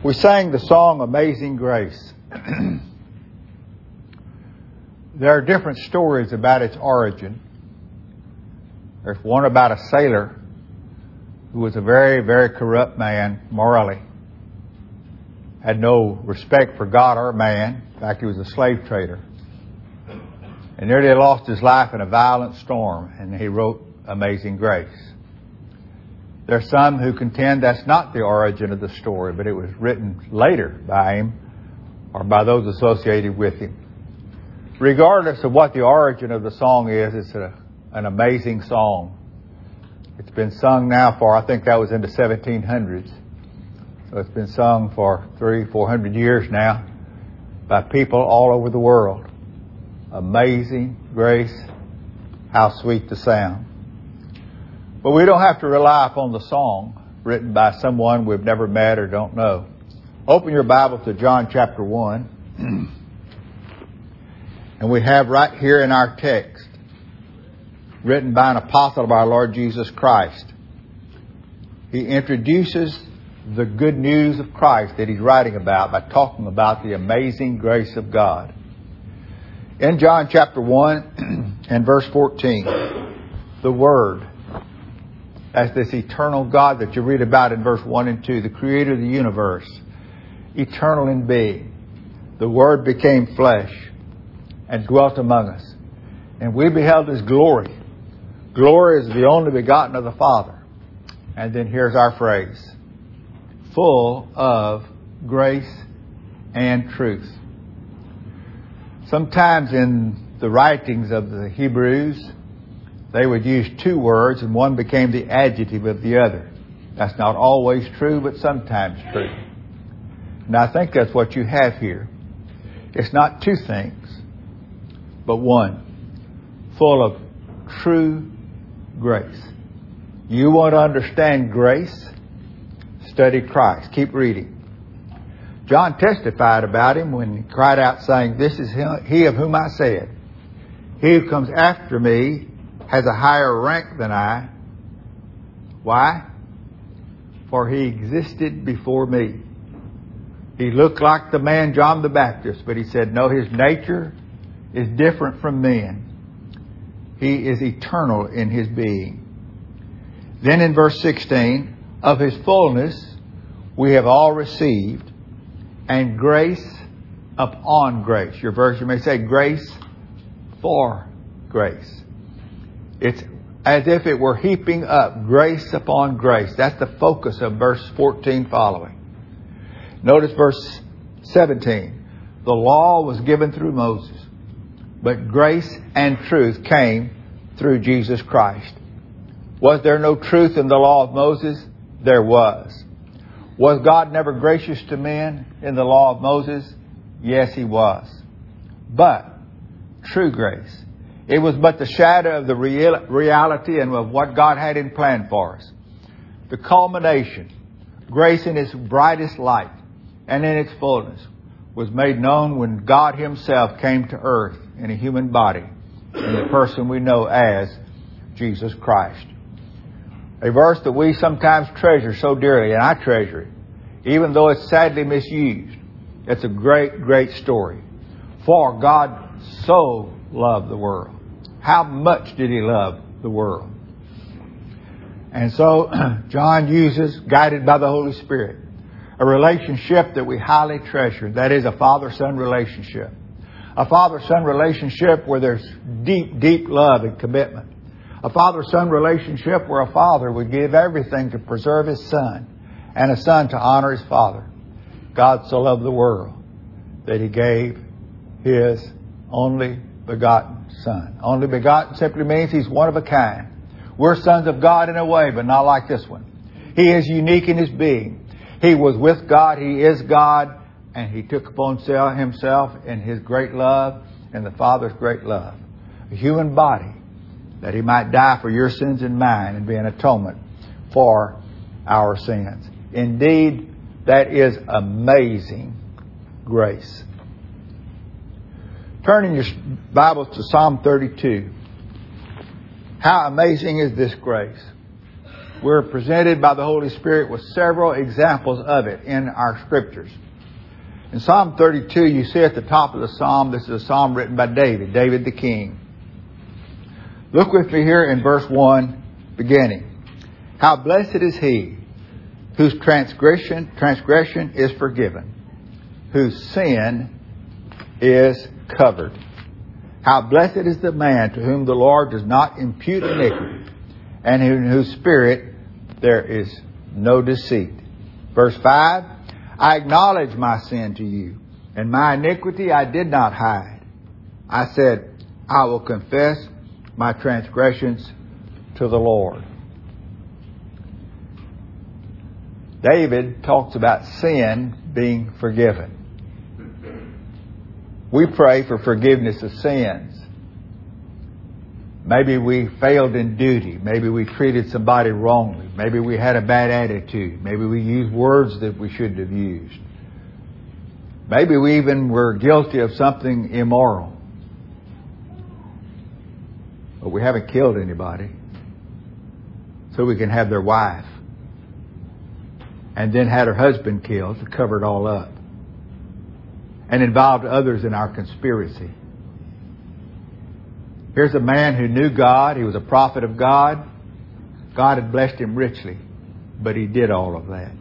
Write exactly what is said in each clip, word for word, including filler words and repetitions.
We sang the song Amazing Grace. There are different stories about its origin. There's one about a sailor who was a very, very corrupt man morally. Had no respect for God or man. In fact, he was a slave trader. And nearly lost his life in a violent storm, and he wrote Amazing Grace. There are some who contend that's not the origin of the story, but it was written later by him or by those associated with him. Regardless of what the origin of the song is, it's a, an amazing song. It's been sung now for, I think that was in the seventeen hundreds. So it's been sung for three, four hundred years now by people all over the world. Amazing grace, how sweet the sound. But we don't have to rely upon the song written by someone we've never met or don't know. Open your Bible to John chapter one. And we have right here in our text, written by an apostle of our Lord Jesus Christ. He introduces the good news of Christ that he's writing about by talking about the amazing grace of God. In John chapter one and verse fourteen, the Word, as this eternal God that you read about in verse one and two, the creator of the universe, eternal in being, the Word became flesh and dwelt among us. And we beheld His glory. Glory is the only begotten of the Father. And then here's our phrase, full of grace and truth. Sometimes in the writings of the Hebrews, they would use two words and one became the adjective of the other. That's not always true, but sometimes true. And I think that's what you have here. It's not two things, but one. Full of true grace. You want to understand grace? Study Christ. Keep reading. John testified about Him when he cried out saying, "This is He of whom I said, He who comes after me has a higher rank than I." Why? For He existed before me. He looked like the man John the Baptist, but he said, no, His nature is different from men. He is eternal in His being. Then in verse sixteen, of His fullness we have all received, and grace upon grace. Your version may say grace for grace. It's as if it were heaping up grace upon grace. That's the focus of verse fourteen following. Notice verse seventeen. The law was given through Moses, but grace and truth came through Jesus Christ. Was there no truth in the law of Moses? There was. Was God never gracious to men in the law of Moses? Yes, He was. But true grace, it was but the shadow of the real, reality and of what God had in plan for us. The culmination, grace in its brightest light and in its fullness, was made known when God Himself came to earth in a human body, in the person we know as Jesus Christ. A verse that we sometimes treasure so dearly, and I treasure it, even though it's sadly misused. It's a great, great story. For God so loved the world. How much did He love the world? And so John uses, guided by the Holy Spirit, a relationship that we highly treasure. That is a father-son relationship. A father-son relationship where there's deep, deep love and commitment. A father-son relationship where a father would give everything to preserve his son, and a son to honor his father. God so loved the world that He gave His only begotten Son. Only begotten simply means He's one of a kind. We're sons of God in a way, but not like this one. He is unique in His being. He was with God. He is God. And He took upon Himself in His great love and the Father's great love, a human body, that He might die for your sins and mine and be an atonement for our sins. Indeed, that is amazing grace. Turn in your Bibles to Psalm thirty-two. How amazing is this grace? We're presented by the Holy Spirit with several examples of it in our scriptures. In Psalm thirty-two, you see at the top of the psalm, this is a psalm written by David, David the king. Look with me here in verse one, beginning. How blessed is he whose transgression, transgression is forgiven, whose sin is covered. How blessed is the man to whom the Lord does not impute iniquity, and in whose spirit there is no deceit. Verse five, I acknowledge my sin to you, and my iniquity I did not hide. I said, I will confess my transgressions to the Lord. David talks about sin being forgiven. We pray for forgiveness of sins. Maybe we failed in duty. Maybe we treated somebody wrongly. Maybe we had a bad attitude. Maybe we used words that we shouldn't have used. Maybe we even were guilty of something immoral. But we haven't killed anybody. So we can have their wife. And then had her husband killed to cover it all up. And involved others in our conspiracy. Here's a man who knew God. He was a prophet of God. God had blessed him richly. But he did all of that.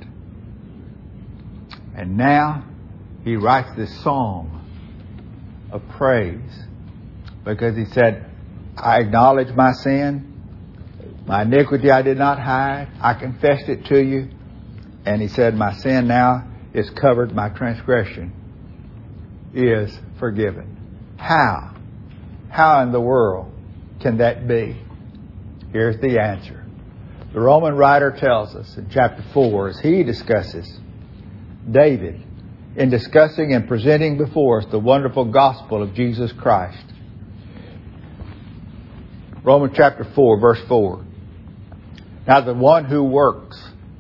And now he writes this song of praise. Because he said, I acknowledge my sin. My iniquity I did not hide. I confessed it to you. And he said, my sin now is covered. My transgression is forgiven. How? How in the world can that be? Here's the answer. The Roman writer tells us in chapter four, as he discusses David in discussing and presenting before us the wonderful gospel of Jesus Christ. Romans chapter four, verse four. Now the one who works,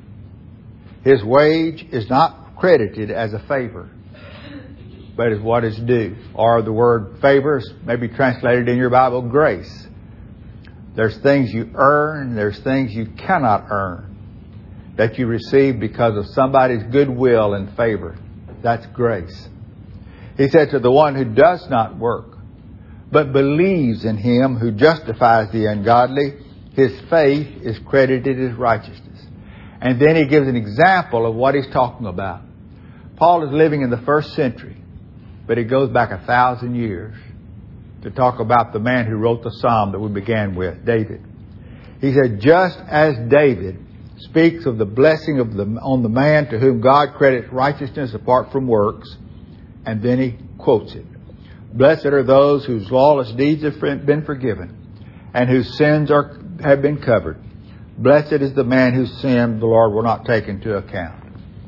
his wage is not credited as a favor, but is what is due. Or the word favor is maybe translated in your Bible, grace. There's things you earn, there's things you cannot earn that you receive because of somebody's goodwill and favor. That's grace. He said to the one who does not work, but believes in him who justifies the ungodly, his faith is credited as righteousness. And then he gives an example of what he's talking about. Paul is living in the first century, but he goes back a thousand years to talk about the man who wrote the psalm that we began with, David. He said, just as David speaks of the blessing of the, on the man to whom God credits righteousness apart from works, and then he quotes it. Blessed are those whose lawless deeds have been forgiven and whose sins are have been covered. Blessed is the man whose sin the Lord will not take into account.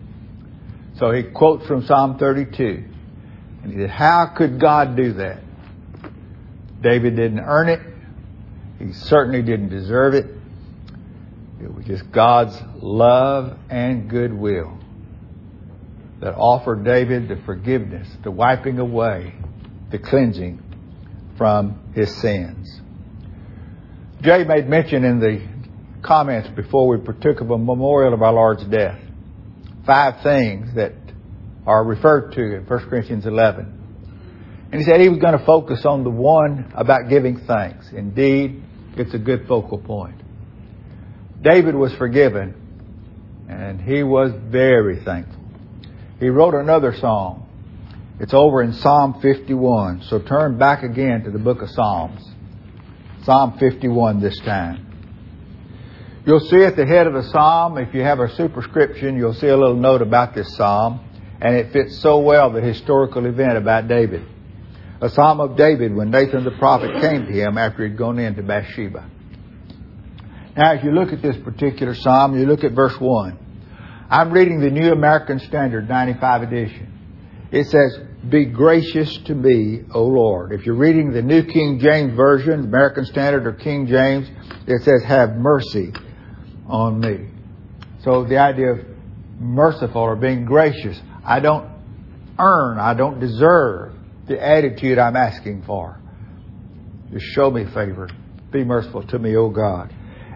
So he quotes from Psalm thirty-two. And he said, how could God do that? David didn't earn it. He certainly didn't deserve it. It was just God's love and goodwill that offered David the forgiveness, the wiping away, the cleansing from his sins. Jay made mention in the comments before we partook of a memorial of our Lord's death. Five things that are referred to in First Corinthians eleven. And he said he was going to focus on the one about giving thanks. Indeed, it's a good focal point. David was forgiven, and he was very thankful. He wrote another song. It's over in Psalm fifty-one. So turn back again to the book of Psalms. Psalm fifty-one this time. You'll see at the head of the psalm, if you have a superscription, you'll see a little note about this psalm. And it fits so well the historical event about David. A psalm of David when Nathan the prophet came to him after he'd gone into Bathsheba. Now, if you look at this particular psalm, you look at verse one. I'm reading the New American Standard ninety-five edition. It says, be gracious to me, O Lord. If you're reading the New King James Version, American Standard or King James, it says, have mercy on me. So the idea of merciful or being gracious. I don't earn, I don't deserve the attitude I'm asking for. Just show me favor. Be merciful to me, O God.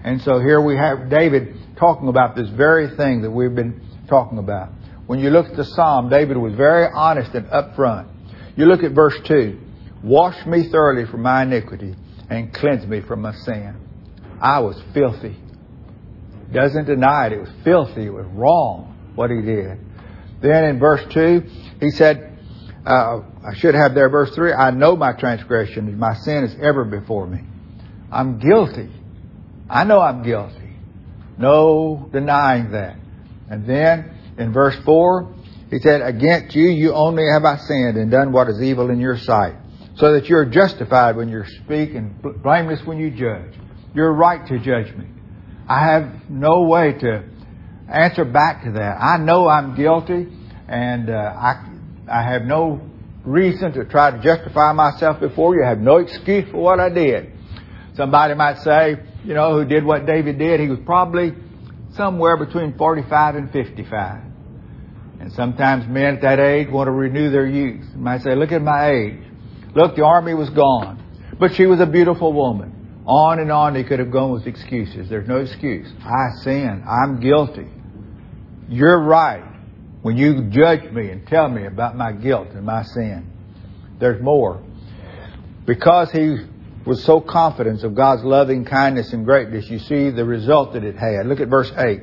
And so here we have David talking about this very thing that we've been talking about. When you look at the Psalm, David was very honest and upfront. You look at verse two. Wash me thoroughly from my iniquity and cleanse me from my sin. I was filthy. Doesn't deny it. It was filthy. It was wrong what he did. Then in verse two, he said, uh, I should have there verse three, I know my transgression and my sin is ever before me. I'm guilty. I know I'm guilty. No denying that. And then in verse four, he said, against you, you only have I sinned and done what is evil in your sight, so that you're justified when you speak and blameless when you judge. You're right to judge me. I have no way to answer back to that. I know I'm guilty, and uh, I I have no reason to try to justify myself before you. I have no excuse for what I did. Somebody might say, you know, who did what David did, he was probably somewhere between forty-five and fifty-five. And sometimes men at that age want to renew their youth. They might say, look at my age. Look, the army was gone. But she was a beautiful woman. On and on he could have gone with excuses. There's no excuse. I sin. I'm guilty. You're right when you judge me and tell me about my guilt and my sin. There's more. Because he was so confident of God's loving kindness and greatness, you see the result that it had. Look at verse eight.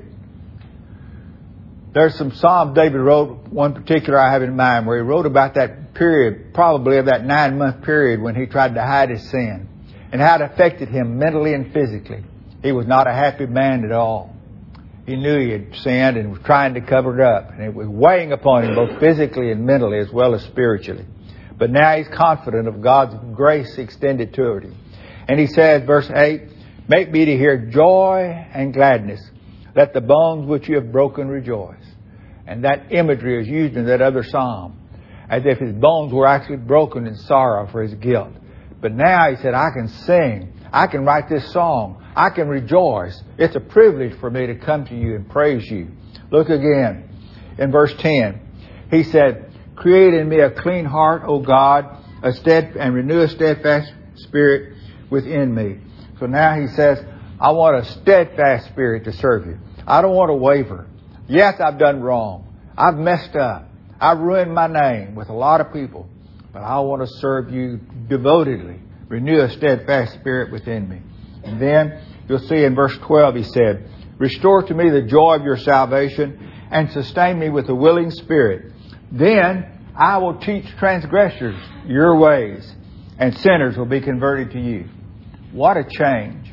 There's some Psalms David wrote, one particular I have in mind, where he wrote about that period, probably of that nine-month period when he tried to hide his sin and how it affected him mentally and physically. He was not a happy man at all. He knew he had sinned and was trying to cover it up, and it was weighing upon him both physically and mentally as well as spiritually. But now he's confident of God's grace extended to him. And he says, verse eight, make me to hear joy and gladness. Let the bones which you have broken rejoice. And that imagery is used in that other psalm, as if his bones were actually broken in sorrow for his guilt. But now he said, I can sing. I can write this song. I can rejoice. It's a privilege for me to come to you and praise you. Look again in verse ten. He said, create in me a clean heart, O God, a stead, and renew a steadfast spirit within me. So now he says, I want a steadfast spirit to serve you. I don't want to waver. Yes, I've done wrong. I've messed up. I've ruined my name with a lot of people. But I want to serve you devotedly. Renew a steadfast spirit within me. And then you'll see in verse twelve he said, restore to me the joy of your salvation and sustain me with a willing spirit. Then I will teach transgressors your ways, and sinners will be converted to you. What a change.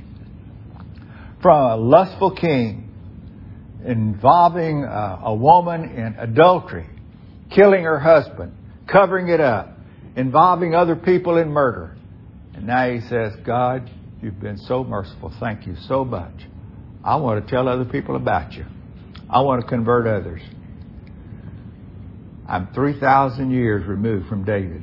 From a lustful king involving a, a woman in adultery, killing her husband, covering it up, involving other people in murder. And now he says, God, you've been so merciful. Thank you so much. I want to tell other people about you. I want to convert others. I'm three thousand years removed from David,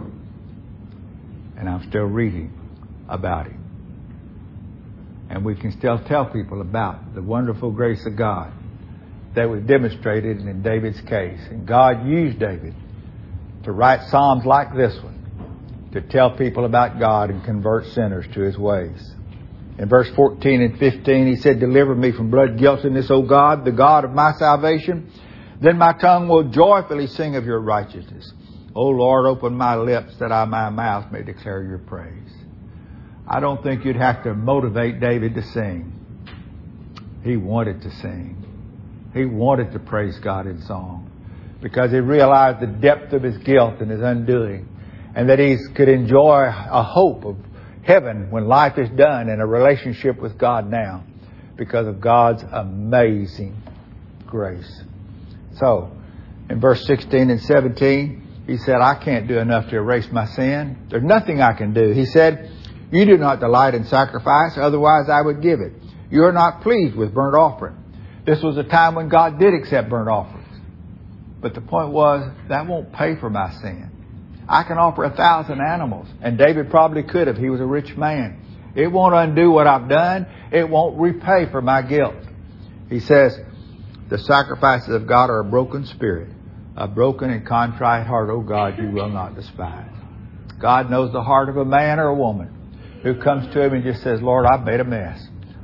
and I'm still reading about him. And we can still tell people about the wonderful grace of God that was demonstrated in David's case. And God used David to write psalms like this one, to tell people about God and convert sinners to his ways. In verse fourteen and fifteen, he said, deliver me from blood guiltiness, O God, the God of my salvation. Then my tongue will joyfully sing of your righteousness. O Lord, open my lips that I, my mouth may declare your praise. I don't think you'd have to motivate David to sing. He wanted to sing. He wanted to praise God in song because he realized the depth of his guilt and his undoing, and that he could enjoy a hope of heaven when life is done and a relationship with God now because of God's amazing grace. So, in verse sixteen and seventeen, he said, I can't do enough to erase my sin. There's nothing I can do. He said, you do not delight in sacrifice, otherwise I would give it. You are not pleased with burnt offering. This was a time when God did accept burnt offerings. But the point was, that won't pay for my sin. I can offer a thousand animals, and David probably could have. He was a rich man. It won't undo what I've done. It won't repay for my guilt. He says, the sacrifices of God are a broken spirit, a broken and contrite heart, O God, you will not despise. God knows the heart of a man or a woman who comes to him and just says, Lord, I've made a mess.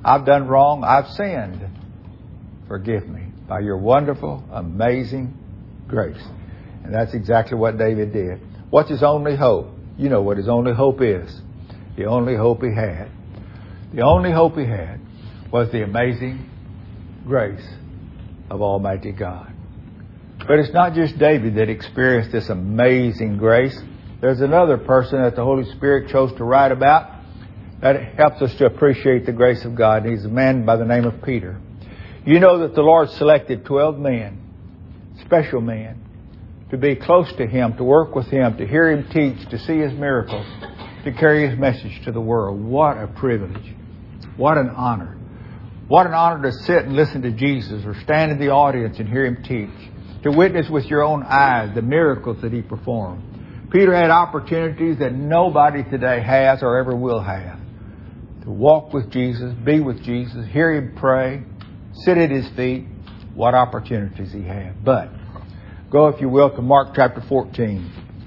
I've done wrong. I've sinned. Forgive me by your wonderful, amazing grace. And that's exactly what David did. What's his only hope? You know what his only hope is. The only hope he had. The only hope he had was the amazing grace of Almighty God. But it's not just David that experienced this amazing grace. There's another person that the Holy Spirit chose to write about that helps us to appreciate the grace of God. He's a man by the name of Peter. You know that the Lord selected twelve men, special men, to be close to Him, to work with Him, to hear Him teach, to see His miracles, to carry His message to the world. What a privilege. What an honor. What an honor to sit and listen to Jesus or stand in the audience and hear Him teach. To witness with your own eyes the miracles that He performed. Peter had opportunities that nobody today has or ever will have. To walk with Jesus, be with Jesus, hear Him pray, sit at His feet. What opportunities he had. But go, if you will, to Mark chapter fourteen.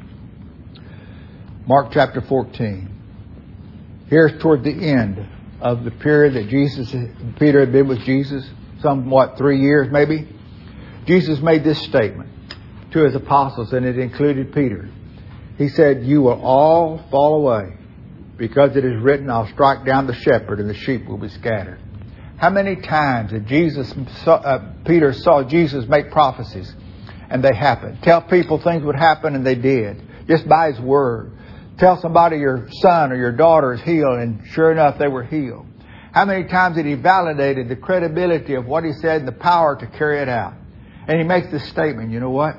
Mark chapter fourteen. Here's toward the end of the period that Jesus, Peter had been with Jesus, somewhat three years maybe. Jesus made this statement to His apostles, and it included Peter. He said, "You will all fall away, because it is written, I'll strike down the shepherd and the sheep will be scattered." How many times did Jesus, uh, Peter saw Jesus make prophecies and they happened? Tell people things would happen and they did, just by His word. Tell somebody your son or your daughter is healed, and sure enough they were healed. How many times did He validate the credibility of what He said and the power to carry it out? And He makes this statement, you know what?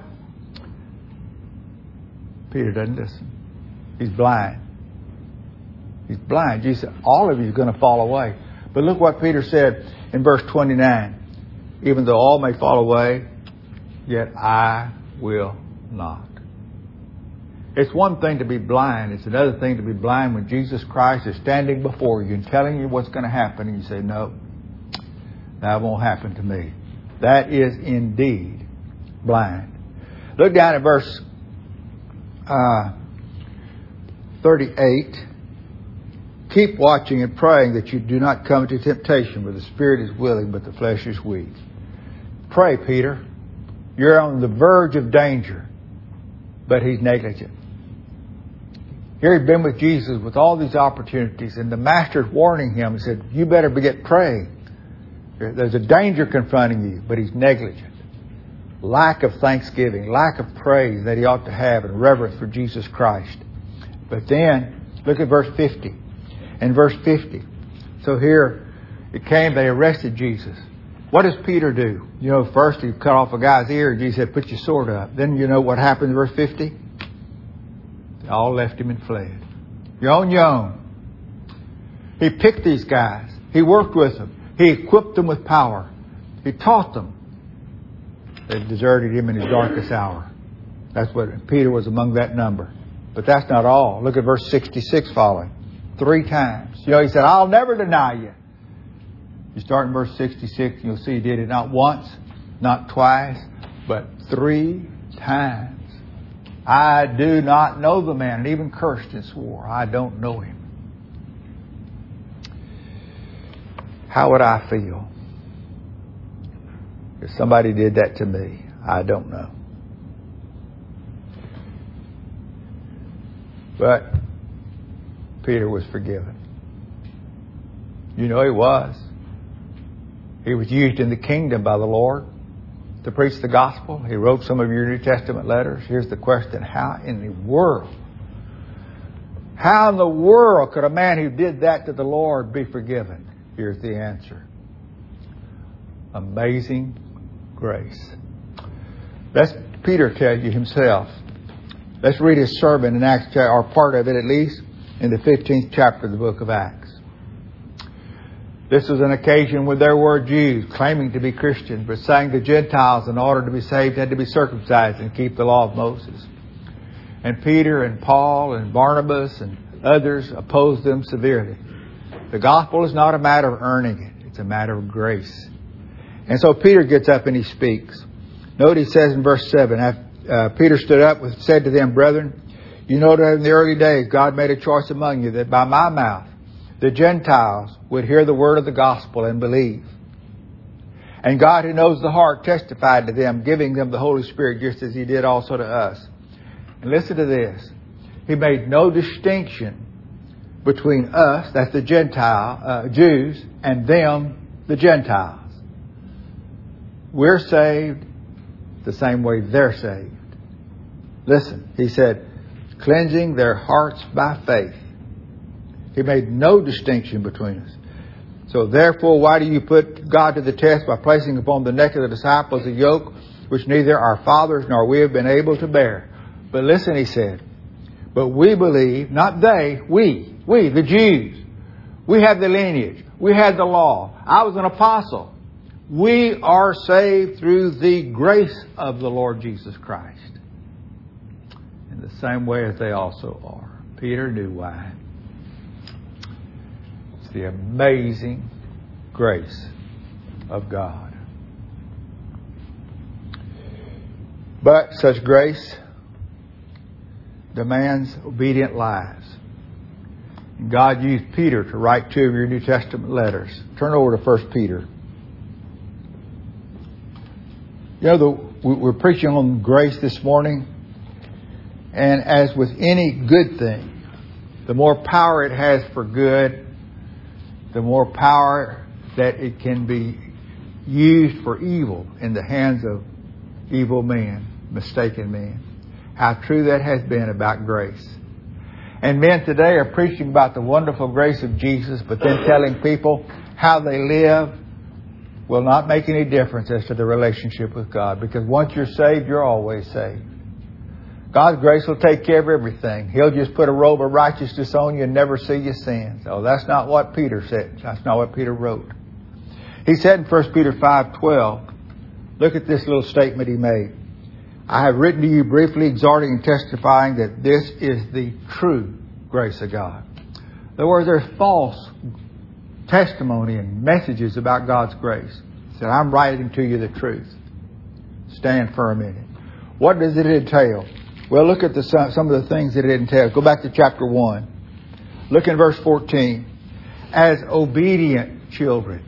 Peter doesn't listen. He's blind. He's blind. Jesus said, all of you are going to fall away. But look what Peter said in verse twenty-nine. Even though all may fall away, yet I will not. It's one thing to be blind. It's another thing to be blind when Jesus Christ is standing before you and telling you what's going to happen. And you say, no, that won't happen to me. That is indeed blind. Look down at verse uh, thirty-eight. Keep watching and praying that you do not come into temptation, where the spirit is willing, but the flesh is weak. Pray, Peter. You're on the verge of danger, but he's negligent. Here he'd been with Jesus with all these opportunities, and the Master's warning him and said, you better get praying. There's a danger confronting you, but he's negligent. Lack of thanksgiving, lack of praise that he ought to have, and reverence for Jesus Christ. But then, look at verse fifty. In verse fifty, so here it came, they arrested Jesus. What does Peter do? You know, first he cut off a guy's ear, and Jesus said, put your sword up. Then you know what happened in verse fifty? They all left him and fled. You're on your own. He picked these guys. He worked with them. He equipped them with power. He taught them. They deserted him in his darkest hour. That's what Peter was among that number. But that's not all. Look at verse sixty-six following. Three times. You know, he said, I'll never deny you. You start in verse sixty-six, and you'll see he did it not once, not twice, but three times. I do not know the man, and even cursed and swore, I don't know him. How would I feel if somebody did that to me? I don't know. But Peter was forgiven. You know he was. He was used in the kingdom by the Lord to preach the gospel. He wrote some of your New Testament letters. Here's the question. How in the world, how in the world could a man who did that to the Lord be forgiven? Here's the answer. Amazing grace. Let's Peter tell you himself. Let's read his sermon in Acts, or part of it at least, in the fifteenth chapter of the book of Acts. This was an occasion where there were Jews claiming to be Christians, but saying the Gentiles, in order to be saved, had to be circumcised and keep the law of Moses. And Peter and Paul and Barnabas and others opposed them severely. The gospel is not a matter of earning it. It's a matter of grace. And so Peter gets up and he speaks. Note he says in verse seven, uh, Peter stood up and said to them, brethren, you know that in the early days God made a choice among you that by my mouth the Gentiles would hear the word of the gospel and believe. And God, who knows the heart, testified to them, giving them the Holy Spirit, just as He did also to us. And listen to this. He made no distinction between us, that's the Gentile, uh, Jews, and them, the Gentiles. We're saved the same way they're saved. Listen, He said, cleansing their hearts by faith. He made no distinction between us. So therefore, why do you put God to the test by placing upon the neck of the disciples a yoke which neither our fathers nor we have been able to bear? But listen, He said, but we believe, not they, we, we, the Jews. We have the lineage. We had the law. I was an apostle. We are saved through the grace of the Lord Jesus Christ. In the same way as they also are. Peter knew why. It's the amazing grace of God. But such grace demands obedient lives. God used Peter to write two of your New Testament letters. Turn over to First Peter. You know, the, we're preaching on grace this morning. And as with any good thing, the more power it has for good, the more power that it can be used for evil in the hands of evil men, mistaken men. How true that has been about grace. And men today are preaching about the wonderful grace of Jesus, but then telling people how they live will not make any difference as to the relationship with God. Because once you're saved, you're always saved. God's grace will take care of everything. He'll just put a robe of righteousness on you and never see your sins. Oh, that's not what Peter said. That's not what Peter wrote. He said in First Peter five twelve, look at this little statement he made. I have written to you briefly, exhorting and testifying that this is the true grace of God. In other words, there's false testimony and messages about God's grace. He said, I'm writing to you the truth. Stand firm in it. What does it entail? Well, look at the, some of the things that it entails. Go back to chapter one. Look in verse fourteen. As obedient children,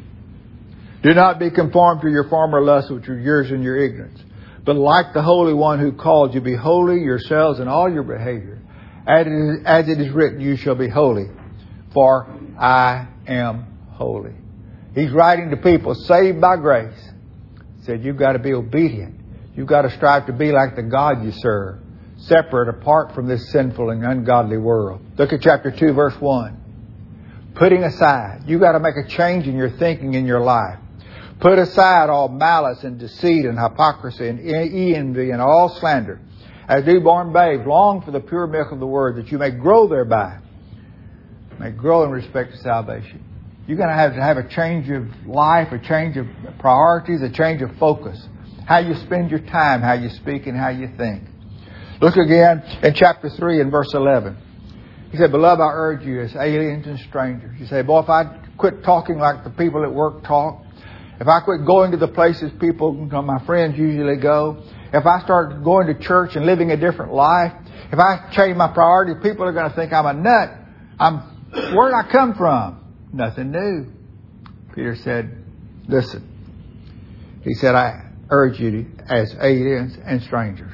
do not be conformed to your former lusts, which are yours in your ignorance. But like the Holy One who called you, be holy yourselves in all your behavior. As it is, as it is written, you shall be holy, for I am holy. He's writing to people saved by grace. He said, you've got to be obedient. You've got to strive to be like the God you serve, separate, apart from this sinful and ungodly world. Look at chapter two, verse one. Putting aside. You've got to make a change in your thinking in your life. Put aside all malice and deceit and hypocrisy and envy and all slander. As newborn babes, long for the pure milk of the word, that you may grow thereby. May grow in respect to salvation. You're going to have to have a change of life, a change of priorities, a change of focus. How you spend your time, how you speak, and how you think. Look again in chapter three and verse eleven. He said, beloved, I urge you as aliens and strangers. You say, boy, if I quit talking like the people at work talk, if I quit going to the places people, you know, my friends usually go, if I start going to church and living a different life, if I change my priorities, people are going to think I'm a nut. I'm, where did I come from? Nothing new. Peter said, listen. He said, I urge you to, as aliens and strangers.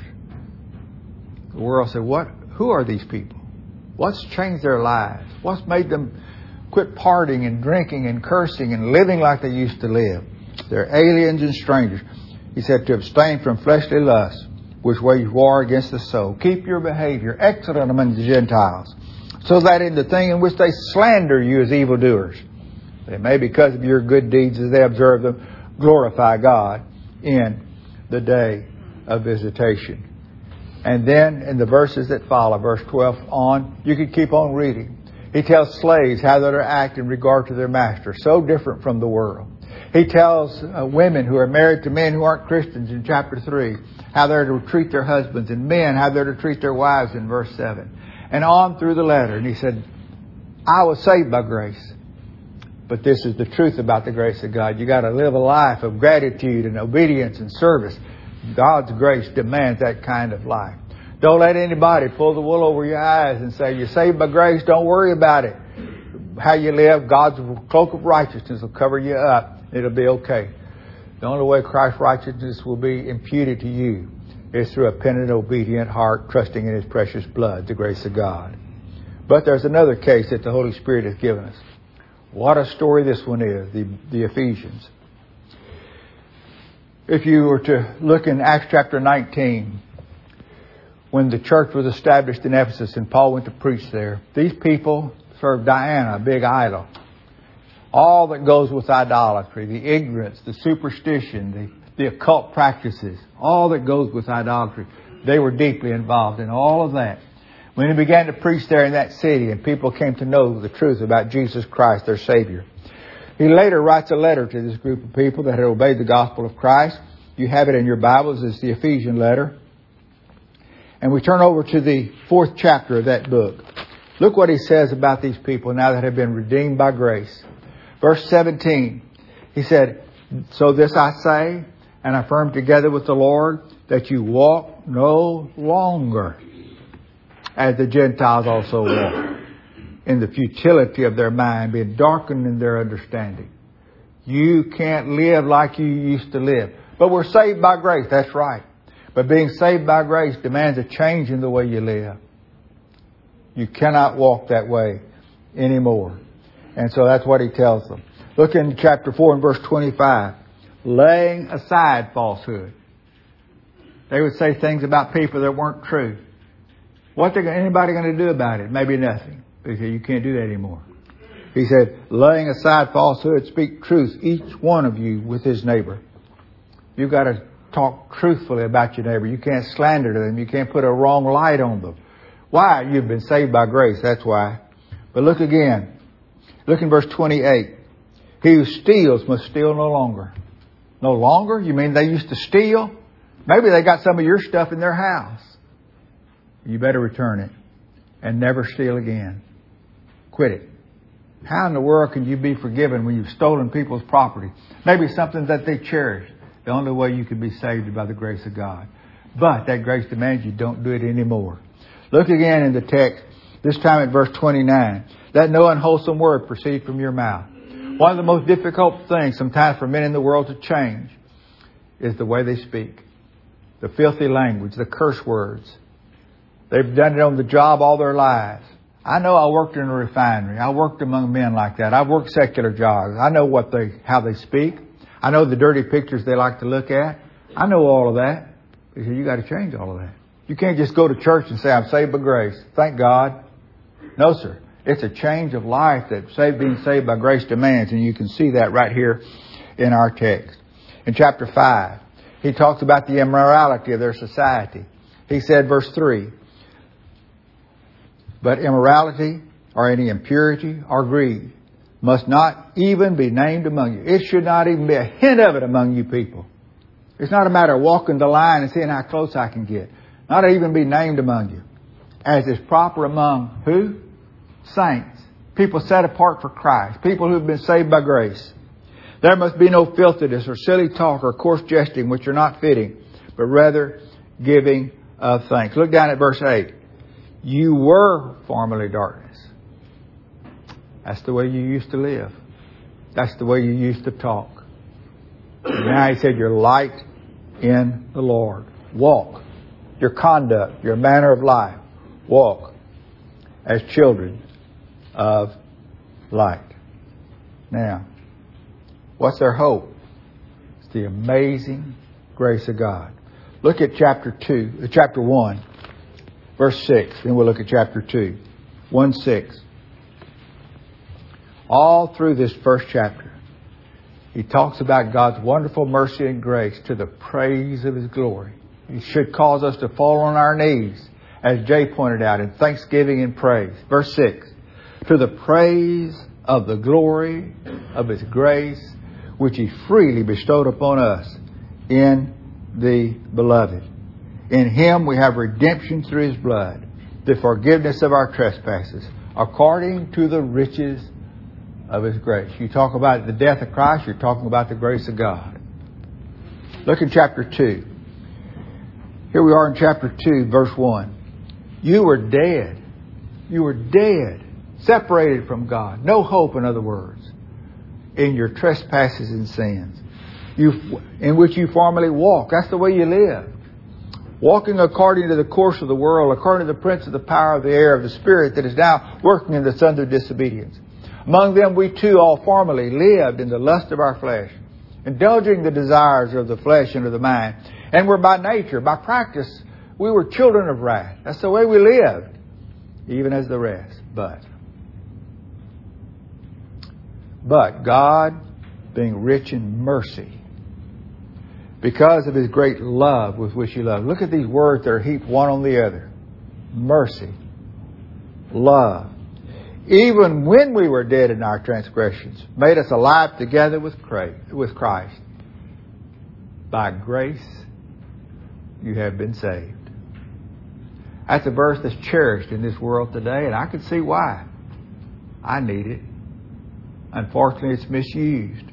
The world said, what? Who are these people? What's changed their lives? What's made them quit partying and drinking and cursing and living like they used to live? They're aliens and strangers. He said to abstain from fleshly lusts, which wage war against the soul. Keep your behavior excellent among the Gentiles, so that in the thing in which they slander you as evildoers, they may, because of your good deeds as they observe them, glorify God in the day of visitation. And then in the verses that follow, verse twelve on, you can keep on reading. He tells slaves how they're to act in regard to their master, so different from the world. He tells uh, women who are married to men who aren't Christians in chapter three how they're to treat their husbands, and men how they're to treat their wives in verse seven. And on through the letter. And he said, I was saved by grace. But this is the truth about the grace of God. You got to live a life of gratitude and obedience and service. God's grace demands that kind of life. Don't let anybody pull the wool over your eyes and say, you're saved by grace, don't worry about it. how you live, God's cloak of righteousness will cover you up. It'll be okay. The only way Christ's righteousness will be imputed to you is through a penitent, obedient heart, trusting in His precious blood, the grace of God. But there's another case that the Holy Spirit has given us. What a story this one is, the, the Ephesians. If you were to look in Acts chapter nineteen, when the church was established in Ephesus and Paul went to preach there, these people served Diana, a big idol. All that goes with idolatry, the ignorance, the superstition, the, the occult practices, all that goes with idolatry, they were deeply involved in all of that. When he began to preach there in that city and people came to know the truth about Jesus Christ, their Savior, he later writes a letter to this group of people that had obeyed the gospel of Christ. You have it in your Bibles. It's the Ephesian letter. And we turn over to the fourth chapter of that book. Look what he says about these people now that have been redeemed by grace. Verse seventeen, he said, "So this I say, and affirm together with the Lord, that you walk no longer as the Gentiles also walk, in the futility of their mind, being darkened in their understanding." You can't live like you used to live. But we're saved by grace, that's right. But being saved by grace demands a change in the way you live. You cannot walk that way anymore. And so that's what he tells them. Look in chapter four and verse twenty-five. Laying aside falsehood. They would say things about people that weren't true. What is anybody going to do about it? Maybe nothing. Because you can't do that anymore. He said, laying aside falsehood, speak truth, each one of you with his neighbor. You've got to talk truthfully about your neighbor. You can't slander them. You can't put a wrong light on them. Why? You've been saved by grace. That's why. But look again. Look in verse twenty-eight. He who steals must steal no longer. No longer? You mean they used to steal? Maybe they got some of your stuff in their house. You better return it and never steal again. Quit it. How in the world can you be forgiven when you've stolen people's property? Maybe something that they cherish. The only way you can be saved is by the grace of God. But that grace demands you don't do it anymore. Look again in the text, this time at verse twenty-nine. Let no unwholesome word proceed from your mouth. One of the most difficult things sometimes for men in the world to change is the way they speak. The filthy language, the curse words. They've done it on the job all their lives. I know I worked in a refinery. I worked among men like that. I've worked secular jobs. I know what they, how they speak. I know the dirty pictures they like to look at. I know all of that. He said, you got to change all of that. You can't just go to church and say, I'm saved by grace. Thank God. No, sir. It's a change of life that saved, being saved by grace demands. And you can see that right here in our text. In chapter five, he talks about the immorality of their society. He said, verse three, but immorality or any impurity or greed must not even be named among you. It should not even be a hint of it among you people. It's not a matter of walking the line and seeing how close I can get. Not even be named among you. As is proper among who? Saints. People set apart for Christ. People who have been saved by grace. There must be no filthiness or silly talk or coarse jesting which are not fitting, but rather giving of thanks. Look down at verse eight. You were formerly darkness. That's the way you used to live. That's the way you used to talk. And now he said you're light in the Lord. Walk. Your conduct, your manner of life. Walk as children of light. Now, what's their hope? It's the amazing grace of God. Look at chapter two, uh, chapter one, verse six. Then we'll look at chapter two, one six. All through this first chapter, he talks about God's wonderful mercy and grace to the praise of His glory. It should cause us to fall on our knees, as Jay pointed out, in thanksgiving and praise. Verse six. To the praise of the glory of His grace, which He freely bestowed upon us in the Beloved. In Him we have redemption through His blood, the forgiveness of our trespasses, according to the riches of His grace. You talk about the death of Christ, you're talking about the grace of God. Look in chapter two. Here we are in chapter two, verse one. You were dead. You were dead, separated from God. No hope, in other words, in your trespasses and sins, you, in which you formerly walked. That's the way you live. Walking according to the course of the world, according to the prince of the power of the air, of the spirit that is now working in the sons of disobedience. Among them we too all formerly lived in the lust of our flesh, indulging the desires of the flesh and of the mind. And were by nature, by practice, we were children of wrath. That's the way we lived, even as the rest. But, but God, being rich in mercy, because of His great love with which He loved. Look at these words that are heaped one on the other. Mercy. Love. Even when we were dead in our transgressions, made us alive together with Christ. By grace, you have been saved. That's a verse that's cherished in this world today, and I can see why. I need it. Unfortunately, it's misused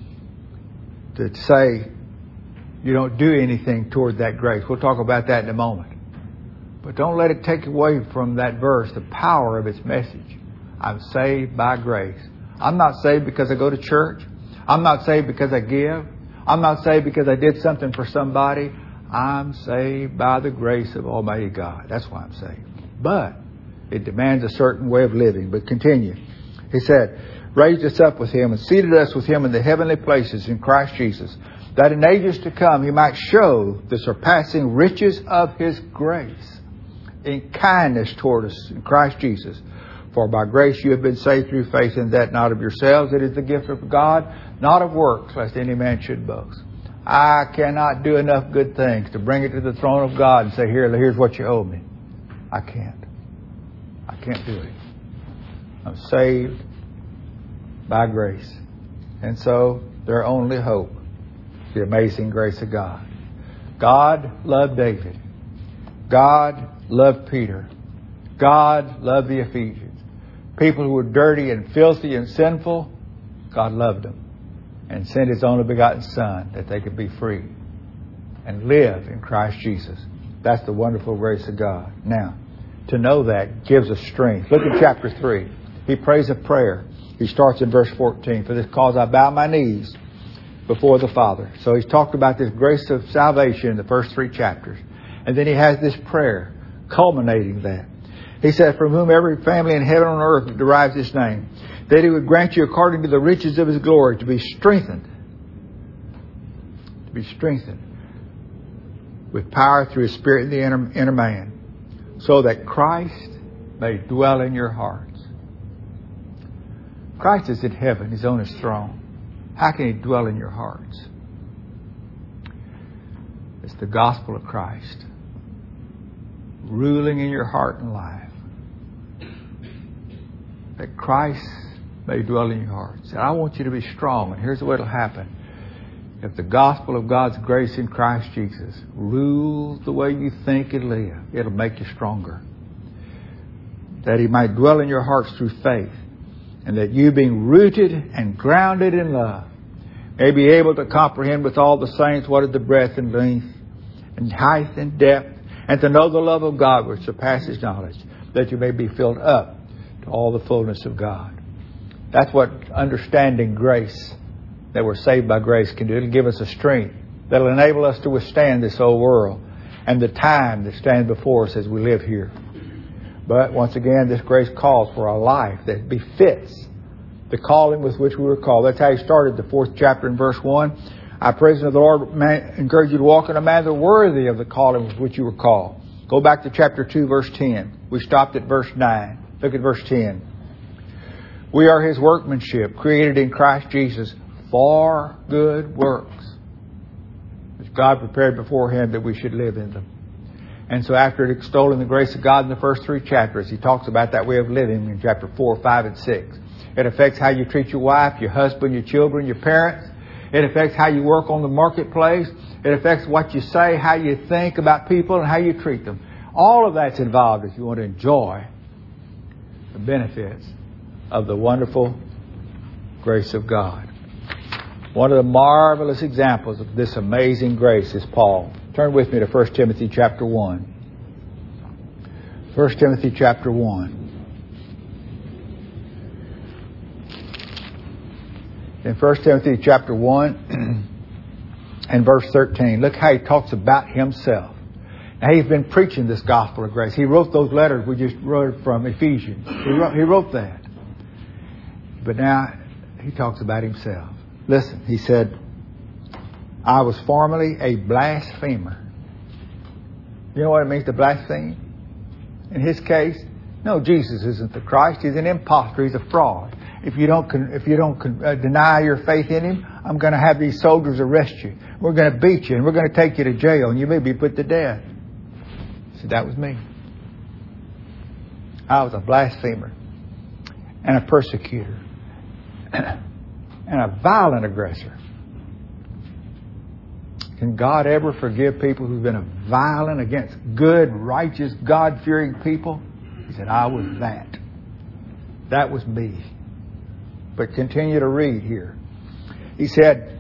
to say you don't do anything toward that grace. We'll talk about that in a moment. But don't let it take away from that verse the power of its message. I'm saved by grace. I'm not saved because I go to church. I'm not saved because I give. I'm not saved because I did something for somebody. I'm saved by the grace of Almighty God. That's why I'm saved. But it demands a certain way of living. But continue. He said, raised us up with Him and seated us with Him in the heavenly places in Christ Jesus, that in ages to come He might show the surpassing riches of His grace in kindness toward us in Christ Jesus. For by grace you have been saved through faith, and that not of yourselves. It is the gift of God, not of works, lest any man should boast. I cannot do enough good things to bring it to the throne of God and say, Here, here's what you owe me. I can't. I can't do it. I'm saved by grace. And so their only hope, the amazing grace of God. God loved David. God loved Peter. God loved the Ephesians. People who were dirty and filthy and sinful, God loved them and sent His only begotten Son that they could be free and live in Christ Jesus. That's the wonderful grace of God. Now, to know that gives us strength. Look at chapter three. He prays a prayer. He starts in verse fourteen. For this cause I bow my knees before the Father. So he's talked about this grace of salvation in the first three chapters. And then he has this prayer culminating that. He said, from whom every family in heaven and earth derives its name, that He would grant you according to the riches of His glory to be strengthened, to be strengthened with power through His Spirit in the inner, inner man, so that Christ may dwell in your hearts. Christ is in heaven. He's on His throne. How can He dwell in your hearts? It's the gospel of Christ ruling in your heart and life. That Christ may dwell in your hearts. And I want you to be strong. And here's the way it'll happen. If the gospel of God's grace in Christ Jesus rules the way you think and live, it'll make you stronger. That He might dwell in your hearts through faith. And that you, being rooted and grounded in love, may be able to comprehend with all the saints what is the breadth and length and height and depth, and to know the love of God which surpasses knowledge, that you may be filled up to all the fullness of God. That's what understanding grace, that we're saved by grace, can do. It'll give us a strength that'll enable us to withstand this old world and the time that stands before us as we live here. But once again, this grace calls for a life that befits the calling with which we were called. That's how he started the fourth chapter in verse one. I praise the Lord, man, encourage you to walk in a manner worthy of the calling with which you were called. Go back to chapter two, verse ten. We stopped at verse nine. Look at verse ten. We are His workmanship, created in Christ Jesus for good works, which God prepared beforehand that we should live in them. And so after extolling the grace of God in the first three chapters, he talks about that way of living in chapter four, five, and six. It affects how you treat your wife, your husband, your children, your parents. It affects how you work on the marketplace. It affects what you say, how you think about people, and how you treat them. All of that's involved if you want to enjoy the benefits of the wonderful grace of God. One of the marvelous examples of this amazing grace is Paul. Turn with me to First Timothy chapter one. First Timothy chapter one. In First Timothy chapter one and verse thirteen, look how he talks about himself. Now, he's been preaching this gospel of grace. He wrote those letters we just wrote from Ephesians. He wrote, he wrote that. But now he talks about himself. Listen, he said, I was formerly a blasphemer. You know what it means to blaspheme? In his case, no, Jesus isn't the Christ. He's an impostor. He's a fraud. If you don't, if you don't uh, deny your faith in Him, I'm going to have these soldiers arrest you. We're going to beat you, and we're going to take you to jail, and you may be put to death. He said, that was me. I was a blasphemer and a persecutor and a violent aggressor. Can God ever forgive people who've been violent against good, righteous, God-fearing people? He said, I was that. That was me. But continue to read here. He said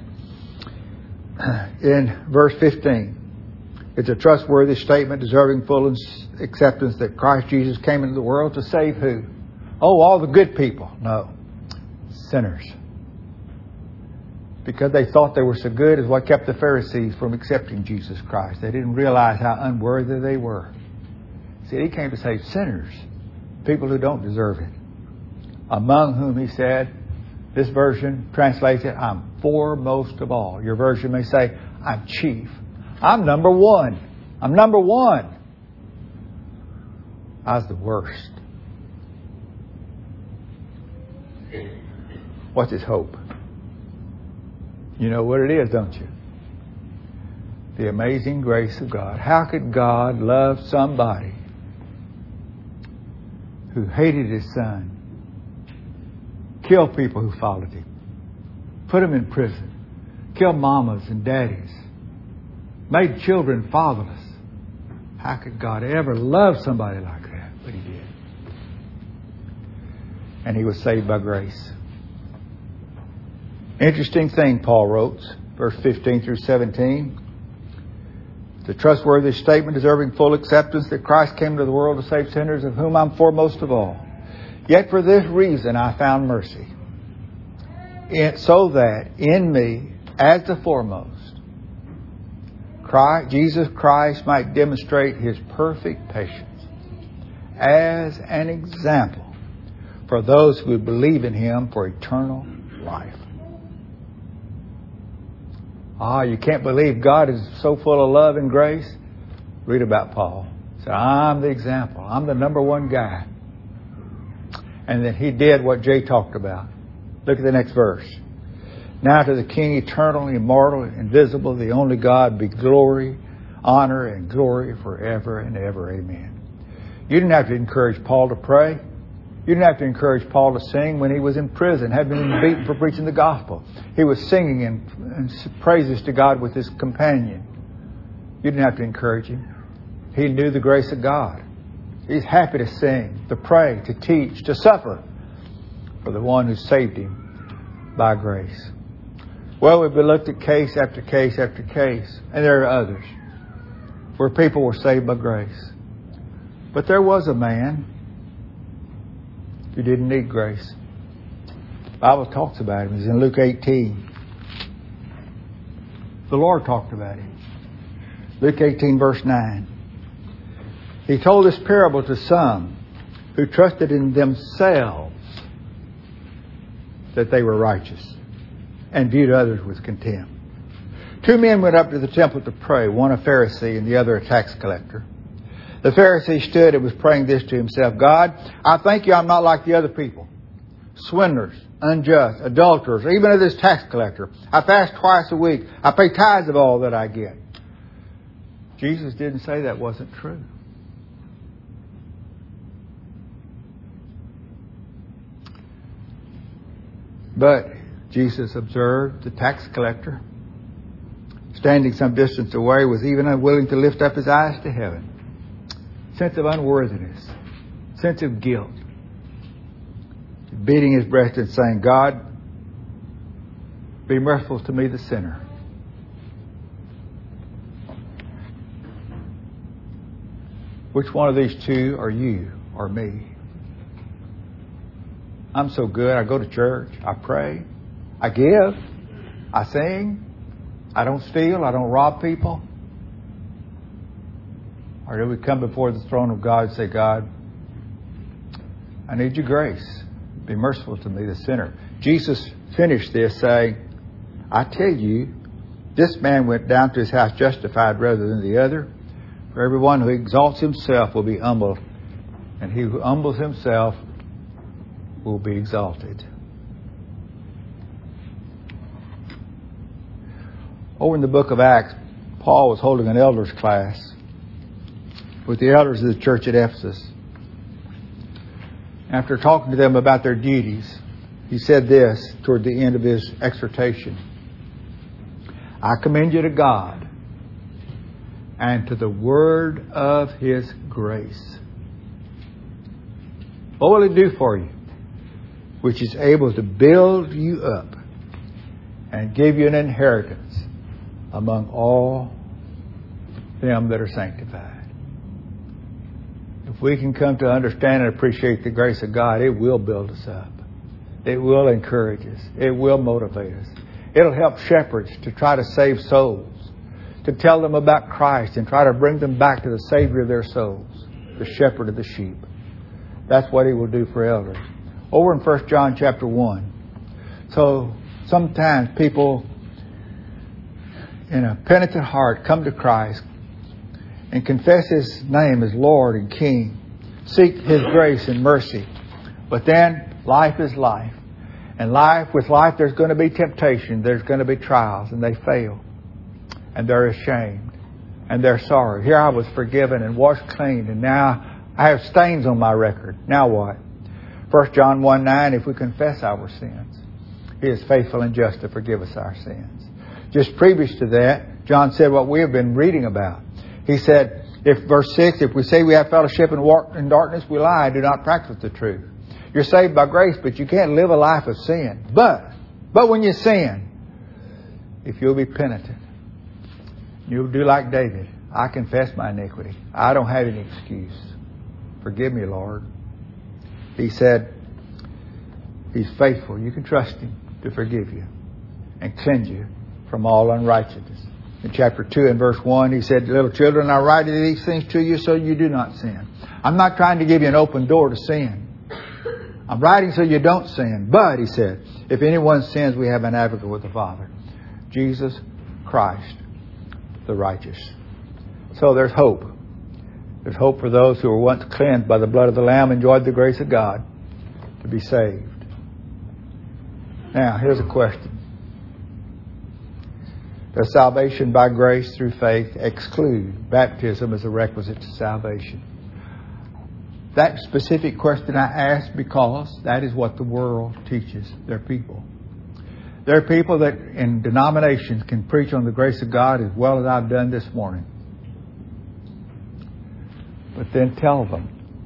in verse fifteen, it's a trustworthy statement deserving full acceptance that Christ Jesus came into the world to save who? Oh, all the good people. No. Sinners. Because they thought they were so good is what kept the Pharisees from accepting Jesus Christ. They didn't realize how unworthy they were. See, He came to save sinners. People who don't deserve it. Among whom He said, this version translates it, I'm foremost of all. Your version may say, I'm chief. I'm number one. I'm number one. I was the worst. What's His hope? You know what it is, don't you? The amazing grace of God. How could God love somebody who hated His Son, killed people who followed Him, put them in prison, killed mamas and daddies, made children fatherless? How could God ever love somebody like that? But He did. And He was saved by grace. Interesting thing Paul wrote, verse fifteen through seventeen. The trustworthy statement deserving full acceptance that Christ came into the world to save sinners, of whom I'm foremost of all. Yet for this reason I found mercy, in, so that in me, as the foremost, Christ, Jesus Christ might demonstrate His perfect patience as an example for those who would believe in Him for eternal life. Ah, you can't believe God is so full of love and grace? Read about Paul. So I'm the example. I'm the number one guy. And then he did what Jay talked about. Look at the next verse. Now to the King, eternal, immortal, invisible, the only God, be glory, honor, and glory forever and ever. Amen. You didn't have to encourage Paul to pray. You didn't have to encourage Paul to sing when he was in prison, had been beaten for preaching the gospel. He was singing and, and praises to God with his companion. You didn't have to encourage him. He knew the grace of God. He's happy to sing, to pray, to teach, to suffer for the one who saved him by grace. Well, we've looked at case after case after case, and there are others where people were saved by grace. But there was a man who didn't need grace. The Bible talks about him. It's in Luke eighteen. The Lord talked about him. Luke eighteen, verse nine. He told this parable to some who trusted in themselves that they were righteous and viewed others with contempt. Two men went up to the temple to pray, one a Pharisee and the other a tax collector. The Pharisee stood and was praying this to himself: God, I thank you I'm not like the other people, swindlers, unjust, adulterers, or even of this tax collector. I fast twice a week. I pay tithes of all that I get. Jesus didn't say that wasn't true. But Jesus observed the tax collector, standing some distance away, was even unwilling to lift up his eyes to heaven. Sense of unworthiness, sense of guilt, beating his breast and saying, God, be merciful to me, the sinner. Which one of these two are you or me? I'm so good. I go to church. I pray. I give. I sing. I don't steal. I don't rob people. Or do we come before the throne of God and say, God, I need your grace. Be merciful to me, the sinner. Jesus finished this saying, I tell you, this man went down to his house justified rather than the other. For everyone who exalts himself will be humbled, and he who humbles himself will be exalted. Over in the book of Acts, Paul was holding an elders class with the elders of the church at Ephesus. After talking to them about their duties, he said this toward the end of his exhortation. I commend you to God and to the word of His grace. What will it do for you? Which is able to build you up and give you an inheritance among all them that are sanctified. If we can come to understand and appreciate the grace of God, it will build us up. It will encourage us. It will motivate us. It'll help shepherds to try to save souls, to tell them about Christ and try to bring them back to the Savior of their souls, the shepherd of the sheep. That's what He will do for elders. Over in First John chapter one. So sometimes people in a penitent heart come to Christ and confess His name as Lord and King. Seek His grace and mercy. But then life is life. And life, with life, there's going to be temptation. There's going to be trials. And they fail. And they're ashamed. And they're sorry. Here I was forgiven and washed clean. And now I have stains on my record. Now what? First John one nine, if we confess our sins, He is faithful and just to forgive us our sins. Just previous to that, John said what we have been reading about. He said, if verse six, if we say we have fellowship and walk in darkness, we lie and do not practice the truth. You're saved by grace, but you can't live a life of sin. But, but when you sin, if you'll be penitent, you'll do like David. I confess my iniquity. I don't have any excuse. Forgive me, Lord. He said, He's faithful. You can trust Him to forgive you and cleanse you from all unrighteousness. In chapter two and verse one, He said, little children, I write these things to you so you do not sin. I'm not trying to give you an open door to sin. I'm writing so you don't sin. But, He said, if anyone sins, we have an advocate with the Father, Jesus Christ, the righteous. So there's hope. There's hope for those who were once cleansed by the blood of the Lamb, enjoyed the grace of God to be saved. Now, here's a question. Does salvation by grace through faith exclude baptism as a requisite to salvation? That specific question I asked because that is what the world teaches their people. There are people that in denominations can preach on the grace of God as well as I've done this morning. But then tell them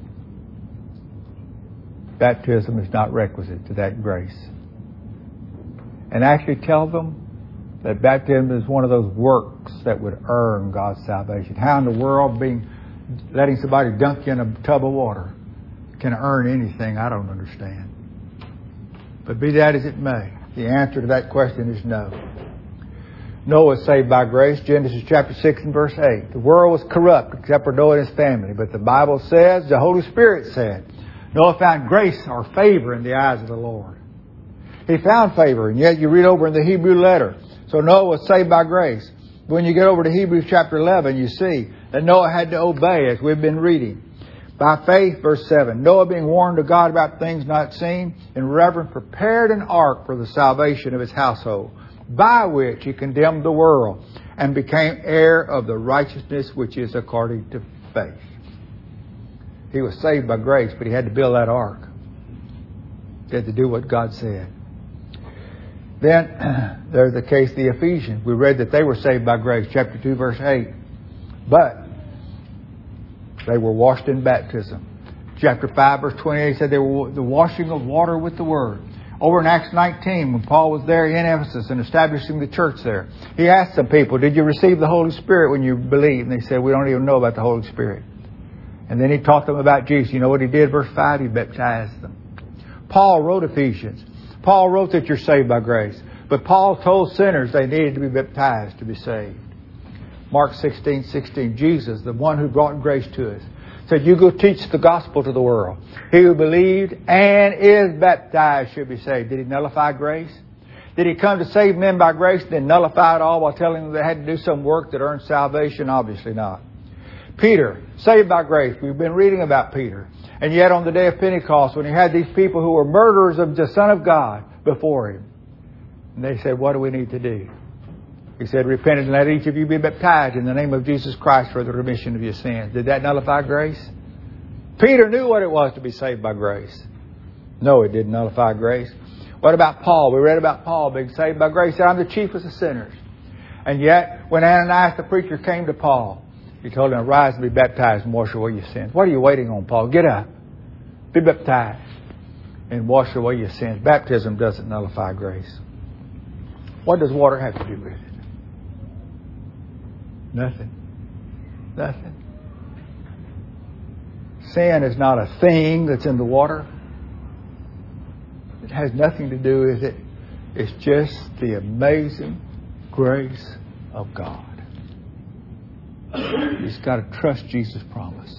baptism is not requisite to that grace. And actually tell them that baptism is one of those works that would earn God's salvation. How in the world being letting somebody dunk you in a tub of water can earn anything, I don't understand. But be that as it may, the answer to that question is no. Noah was saved by grace. Genesis chapter six and verse eight. The world was corrupt except for Noah and his family. But the Bible says, the Holy Spirit said, Noah found grace or favor in the eyes of the Lord. He found favor, and yet you read over in the Hebrew letter. So Noah was saved by grace. When you get over to Hebrews chapter eleven, you see that Noah had to obey, as we've been reading. By faith, verse seven, Noah being warned of God about things not seen, in reverence prepared an ark for the salvation of his household, by which he condemned the world and became heir of the righteousness which is according to faith. He was saved by grace, but he had to build that ark. He had to do what God said. Then there's the case of the Ephesians. We read that they were saved by grace, chapter two, verse eight. But they were washed in baptism. Chapter five, verse twenty-eight said they were the washing of water with the Word. Over in Acts nineteen, when Paul was there in Ephesus and establishing the church there, he asked some people, did you receive the Holy Spirit when you believed? And they said, we don't even know about the Holy Spirit. And then he taught them about Jesus. You know what he did? Verse five, he baptized them. Paul wrote Ephesians. Paul wrote that you're saved by grace. But Paul told sinners they needed to be baptized to be saved. Mark sixteen sixteen, Jesus, the one who brought grace to us, said, you go teach the gospel to the world. He who believed and is baptized should be saved. Did he nullify grace? Did he come to save men by grace and then nullify it all while telling them they had to do some work that earned salvation? Obviously not. Peter, saved by grace. We've been reading about Peter. And yet on the day of Pentecost, when he had these people who were murderers of the Son of God before him, and they said, what do we need to do? He said, repent and let each of you be baptized in the name of Jesus Christ for the remission of your sins. Did that nullify grace? Peter knew what it was to be saved by grace. No, it didn't nullify grace. What about Paul? We read about Paul being saved by grace. He said, I'm the chiefest of sinners. And yet, when Ananias the preacher came to Paul, he told him, rise and be baptized and wash away your sins. What are you waiting on, Paul? Get up. Be baptized and wash away your sins. Baptism doesn't nullify grace. What does water have to do with it? Nothing. Nothing. Sin is not a thing that's in the water. It has nothing to do with it. It's just the amazing grace of God. You just got to trust Jesus' promise.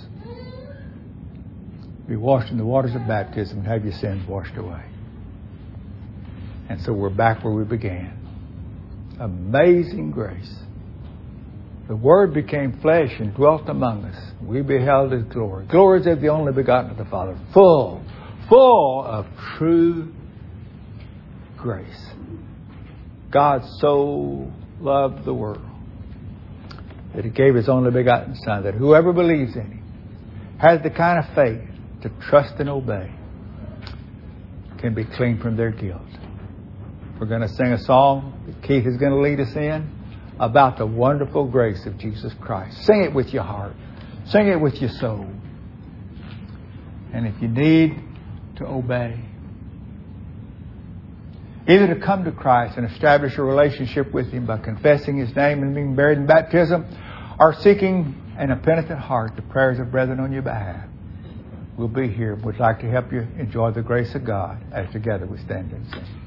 Be washed in the waters of baptism and have your sins washed away. And so we're back where we began. Amazing grace. The Word became flesh and dwelt among us. We beheld His glory. Glory is of the only begotten of the Father. Full, full of true grace. God so loved the world that He gave His only begotten Son, that whoever believes in Him has the kind of faith to trust and obey can be clean from their guilt. We're going to sing a song that Keith is going to lead us in about the wonderful grace of Jesus Christ. Sing it with your heart. Sing it with your soul. And if you need to obey, either to come to Christ and establish a relationship with Him by confessing His name and being buried in baptism, or seeking in a penitent heart the prayers of brethren on your behalf, we'll be here. We'd like to help you enjoy the grace of God as together we stand and sing.